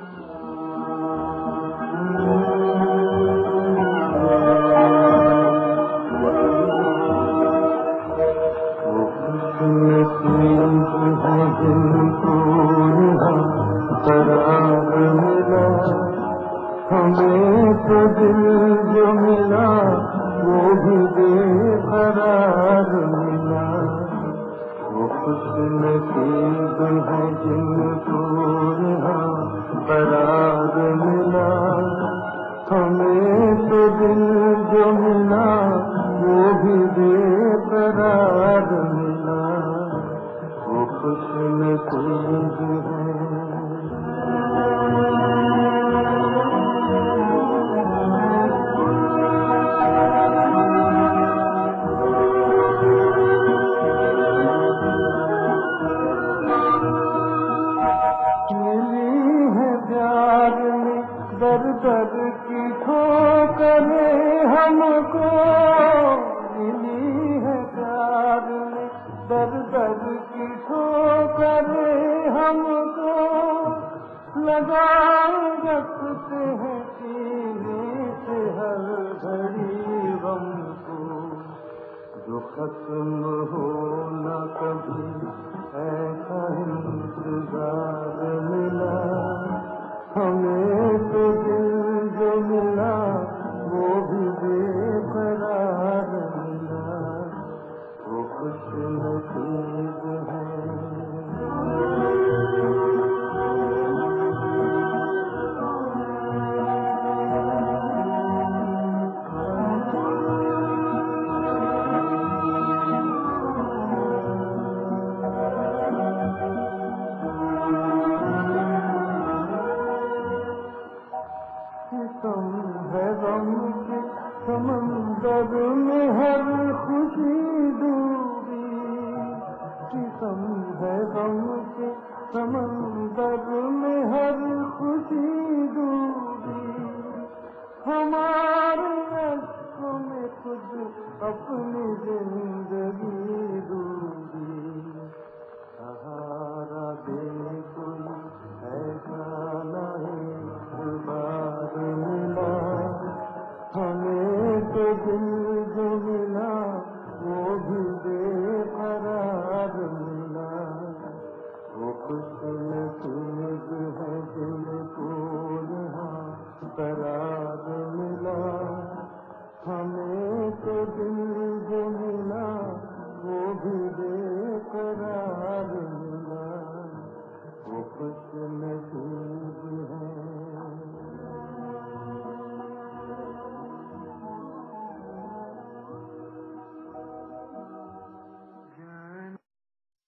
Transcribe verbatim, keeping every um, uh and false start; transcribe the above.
हमें तो दिल जो मिला वो भी बेकरार मिला। वो खुश नसीब है जिनको यहाँ करार मिला। हमें तो दिल जो मिला वो भी बेकरार मिला। वो खुश नसीब है। दर दर की ठोकरें हमको मिली है प्यार में। दर दर की ठोकरें हमको लगाए रखते हैं सीने से हर घड़ी गम को। जो खत्म हो न कभी ऐसा इंतजार मिला। हमें तो दिल जो मिला वो भी बेकरार मिला। वो खुश नसीब है। है गम के समंदर में हर खुशी डूबी। किस्म है गम के समंदर